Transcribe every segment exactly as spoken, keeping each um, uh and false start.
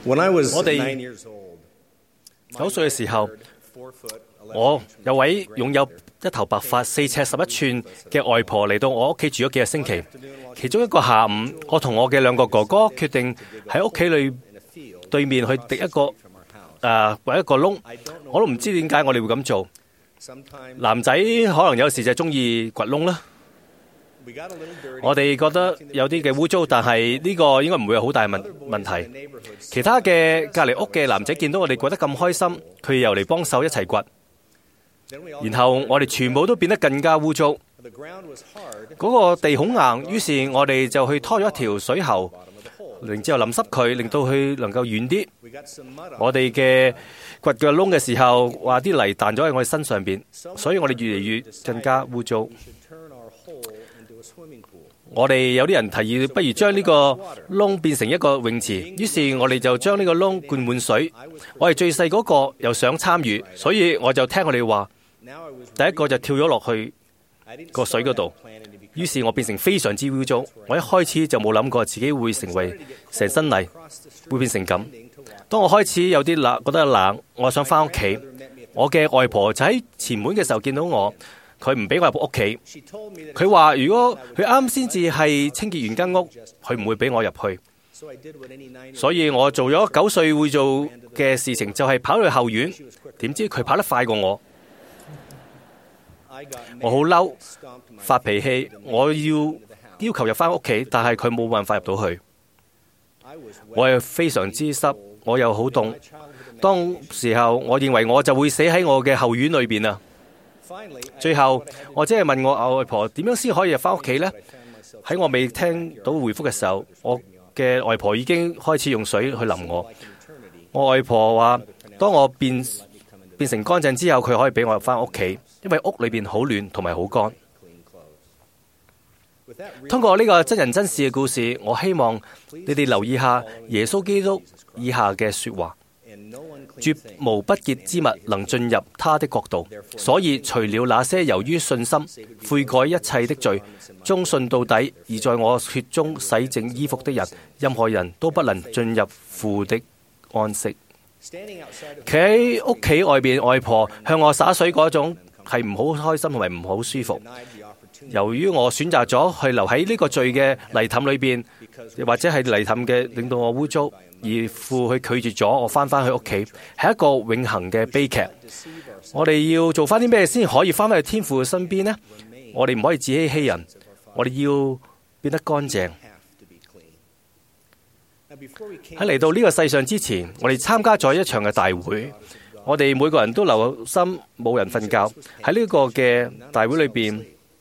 When I was 我哋 nine years old, 九歲嘅時候，我有位擁有一頭白髮、四尺十一寸嘅外婆嚟到我屋企住咗幾個星期。其中一個下午，我同我嘅兩個哥哥決定喺屋企裏對面去滴一個誒掘一個窿。我都唔知點解我哋會咁做。男仔可能有時就係中意掘窿啦。我哋覺得有啲嘅污糟，但係呢個應該唔會有好大問問題。其他嘅隔離屋嘅男仔見到我哋掘得咁開心，佢又嚟幫手一齊掘。然後我哋全部都變得更加污糟。嗰個地好硬，於是我哋就去拖咗一條水喉，然之後淋濕佢，令到佢能夠軟啲。我哋嘅掘嘅窿嘅時候，話啲泥彈咗喺我哋身上邊，所以我哋越嚟越更加污糟。我哋有啲人提議，不如將呢個窿變成一個泳池，於是我哋就將呢個窿灌滿水。我係最細嗰個，又想參與，所以我就聽我哋話，第一個就跳咗落去個水嗰度。於是我變成非常之污糟。我一開始就冇諗過自己會成為成身泥，會變成咁。當我開始有啲冷，覺得冷，我想返屋企。我嘅外婆就喺前門嘅時候見到我。佢唔俾我入屋企，佢話如果佢啱先至係清潔完間屋，佢唔會俾我入去。所以我做咗九歲會做嘅事情，就係跑去後院。點知佢跑得快過我，我好嬲，發脾氣，我要要求入翻屋企，但係佢冇辦法入到去。我係非常之濕，我又好凍。當時候我認為我就會死喺我嘅後院裏邊啊！最後，我只係問我外婆點樣先可以入翻屋企呢？喺我未聽到回覆嘅時候，我嘅外婆已經開始用水去淋我。我外婆話：當我變變成乾淨之後，佢可以俾我入翻屋企，因為屋裏邊好暖同埋好乾。通過呢個真人真事嘅故事，我希望你哋留意下耶穌基督以下嘅說話。絕無不潔之物能進入他的國度，所以除了那些由於信心悔改一切的罪，忠信到底而在我血中洗淨衣服的人，任何人都不能進入父的安息。企喺屋企外邊，外婆向我灑水嗰種係唔好開心同埋唔好舒服。由於我選擇咗去留喺呢個罪嘅泥凼裏邊，又或者係泥凼嘅令到我污糟，而父去拒絕咗我翻返去屋企，係一個永恆嘅悲劇。我哋要做翻啲咩先可以翻返去天父嘅身邊呢？我哋唔可以自欺欺人，我哋要變得乾淨。喺嚟到呢個世上之前，我哋參加咗一場嘅大會，我哋每個人都留心冇人瞓覺。喺呢個嘅大會裏邊，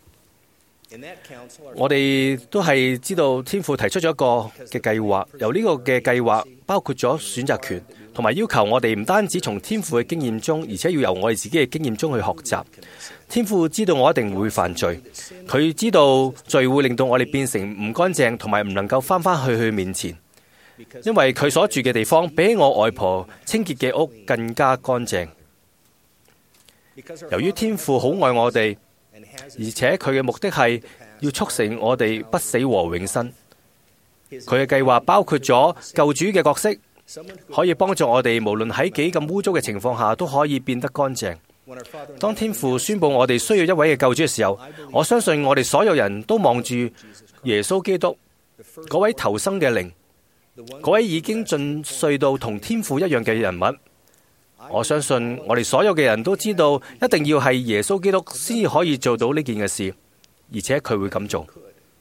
我哋都係知道天父提出咗一個嘅計劃，由呢個嘅計劃包括咗選擇權，同埋要求我哋唔單止從天父嘅經驗中，而且要由我哋自己嘅經驗中去學習。天父知道我一定會犯罪，佢知道罪會令到我哋變成唔乾淨，同埋唔能夠翻返去佢面前，因為佢所住嘅地方比我外婆清潔嘅屋更加乾淨。由於天父好愛我哋，而且佢嘅目的係要促成我哋不死和永生。佢嘅計劃包括咗救主嘅角色，可以幫助我哋無論喺幾咁污糟嘅情況下都可以變得乾淨。當天父宣布我哋需要一位嘅救主嘅時候，我相信我哋所有人都望住耶穌基督，嗰位投生嘅靈，嗰位已經盡碎到同天父一樣嘅人物。我相信我哋所有嘅人都知道，一定要係耶穌基督先可以做到呢件嘅事，而且佢會咁做。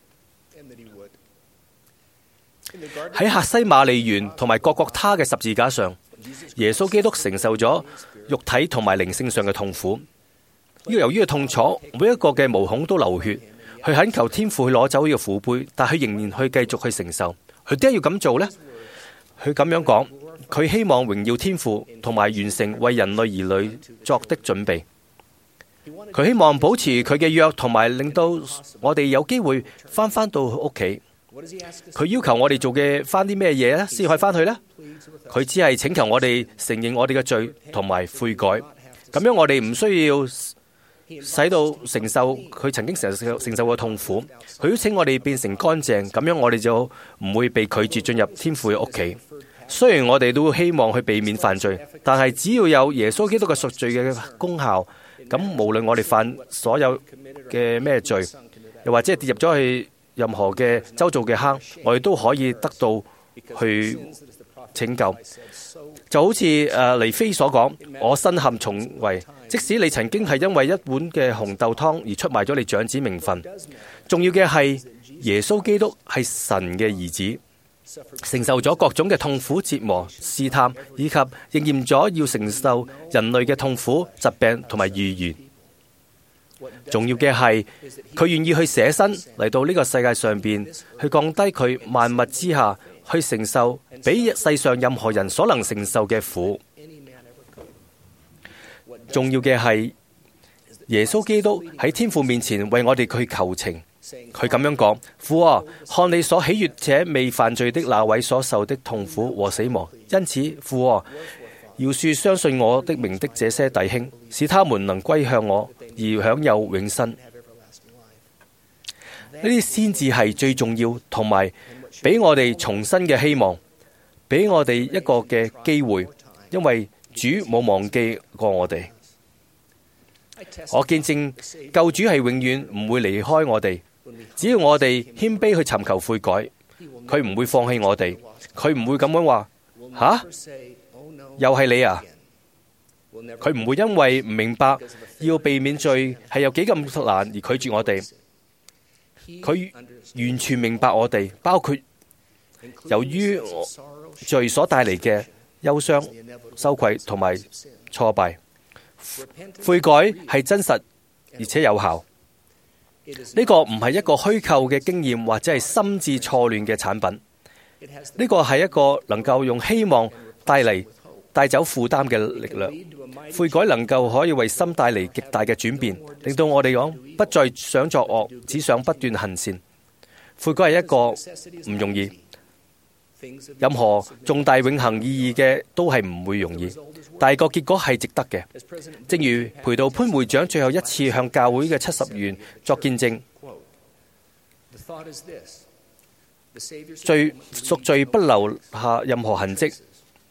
喺客西馬尼園同埋各各他嘅十字架上，耶穌基督承受咗肉體同埋靈性上嘅痛苦。由於嘅痛楚，每一個嘅毛孔都流血，佢懇求天父去攞走呢個苦杯，但佢仍然去繼續去承受。佢點解要咁做呢？佢咁樣講，佢希望榮耀天父，同埋完成為人類兒女作的準備。佢希望保持佢嘅約，同埋令到我哋有機會翻返到屋企。佢要求我哋做嘅翻啲咩嘢呢？先可以翻去呢？佢只係請求我哋承認我哋嘅罪同埋悔改。咁樣我哋唔需要使到承受佢曾經承受承受嘅痛苦。佢邀請我哋變成乾淨，咁樣我哋就唔會被拒絕進入天父嘅屋企。 雖然我哋都希望去避免犯罪，但係只要有耶穌基督嘅贖罪嘅功效，咁無論我哋犯所有嘅咩罪，又或者係跌入咗去任何嘅周遭嘅坑，我哋都可以得到去拯救。就好似誒尼菲所講，我身陷重圍，即使你曾經係因為一碗嘅紅豆湯而出賣咗你長子名分，重要嘅係耶穌基督係神嘅兒子，承受咗各種嘅痛苦折磨試探，以及應驗咗要承受人類嘅痛苦疾病同埋預言。重要嘅係佢願意去捨身嚟到呢個世界上邊，去降低佢萬物之下，去承受比世上任何人所能承受嘅苦。重要嘅係耶穌基督喺天父面前為我哋去求情。佢咁樣講：父啊，看你所喜悅且未犯罪的那位所受的痛苦和死亡，因此父啊，饒恕相信我的名的這些弟兄，使他們能歸向我而享有永生。呢啲先至係最重要，同埋俾我哋重生嘅希望，俾我哋一個嘅機會，因為主冇忘記過我哋。我見證救主係永遠唔會離開我哋，只要我哋謙卑去尋求悔改，佢唔會放棄我哋，佢唔會咁樣話吓，又係你啊！佢唔會因為唔明白要避免罪係有幾咁難而拒絕我哋。佢完全明白我哋，包括由於罪所帶嚟嘅憂傷、羞愧同埋挫敗。悔改係真實而且有效。呢個唔係一個虛構嘅經驗，或者係心智錯亂嘅產品。呢個係一個能夠用希望帶嚟帶走負擔嘅力量。悔改能夠可以為心帶嚟極大嘅轉變，令到我哋講不再想作惡，只想不斷行善。悔改係一個唔容易，任何重大永恆意義嘅都係唔會容易，但係個結果係值得嘅。正如培道潘會長最後一次向教會嘅七十員作見證，罪贖罪不留下任何痕跡。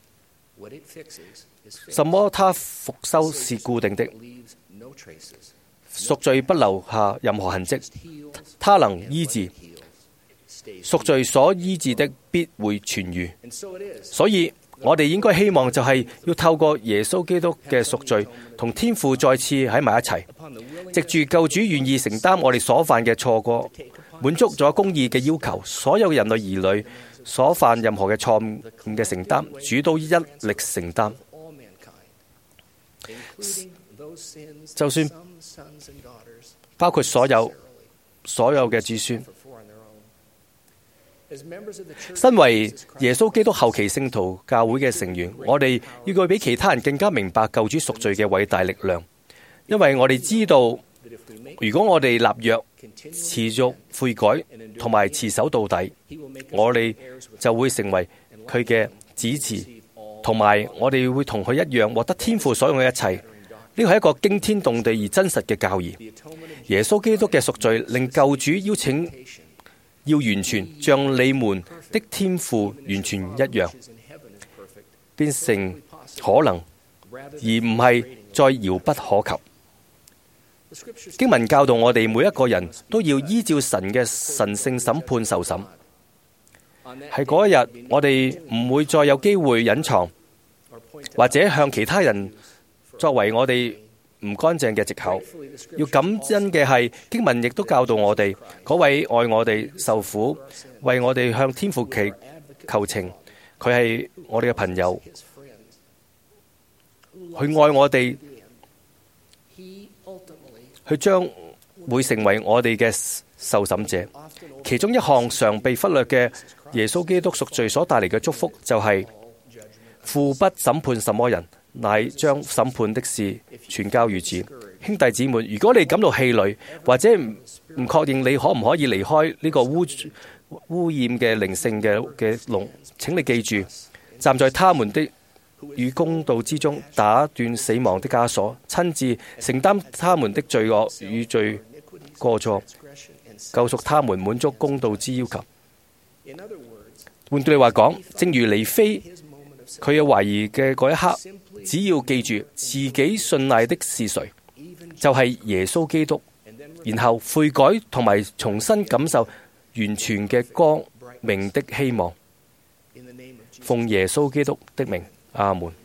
什麼他復修是固定的，贖罪不留下任何痕跡，他能醫治，贖罪所醫治的必會痊癒。所以我哋應該希望就係要透過耶穌基督嘅贖罪，同天父再次喺埋一齊，藉住救主願意承擔我哋所犯嘅錯過，滿足咗公義嘅要求，所有人類兒女所犯任何嘅錯誤嘅承擔，主都一力承擔。就算包括所有所有嘅子孫，身為耶穌基督後期聖徒教會嘅成員，我哋要佢比其他人更加明白救主贖罪嘅偉大力量，因為我哋知道，如果我哋立約、持續悔改同埋持守到底，我哋就會成為佢嘅子嗣，同埋我哋會同佢一樣獲得天父所用嘅一切。呢個係一個驚天動地而真實嘅教義。耶穌基督嘅贖罪令救主邀請要完全，像你們的天父完全一樣，變成可能，而唔係再遙不可及。經文教導我哋每一個人都要依照神嘅神聖審判受審。喺嗰一日，我哋唔會再有機會隱藏，或者向其他人作為我哋唔乾淨嘅藉口。要感恩嘅係，經文亦都教導我哋，嗰位愛我哋受苦，為我哋向天父祈求情，佢係我哋嘅朋友，佢愛我哋，佢將會成為我哋嘅受審者。其中一項常被忽略嘅耶穌基督贖罪所帶嚟嘅祝福，就係父不審判什麼人，乃將審判的事傳交於子。兄弟姊妹，如果你感到氣餒，或者唔唔確認你可唔可以離開呢個污污染嘅靈性嘅嘅籠，請你記住，站在他們的與公道之中，打斷死亡的枷鎖，親自承擔他們的罪惡與罪過錯，救贖他們，滿足公道之要求。換句話講，正如尼非佢有懷疑嘅嗰一刻，只要記住自己信賴的是誰，就係耶穌基督，然後悔改同埋重新感受完全嘅光明的希望。奉耶穌基督的名，阿門。